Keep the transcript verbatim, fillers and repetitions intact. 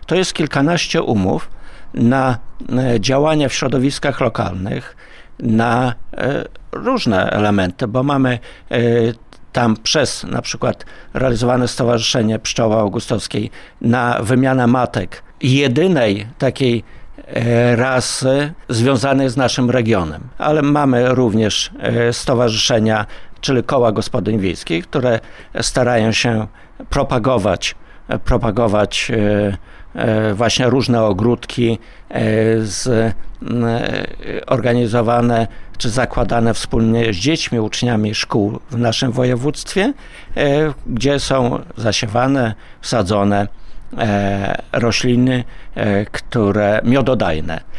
To jest kilkanaście umów na działania w środowiskach lokalnych, na różne elementy, bo mamy tam przez na przykład realizowane Stowarzyszenie Pszczoły Augustowskiej na wymianę matek jedynej takiej rasy związanej z naszym regionem. Ale mamy również stowarzyszenia, czyli koła gospodyń wiejskich, które starają się propagować, propagować właśnie różne ogródki z, organizowane czy zakładane wspólnie z dziećmi, uczniami szkół w naszym województwie, gdzie są zasiewane, sadzone rośliny, które miododajne.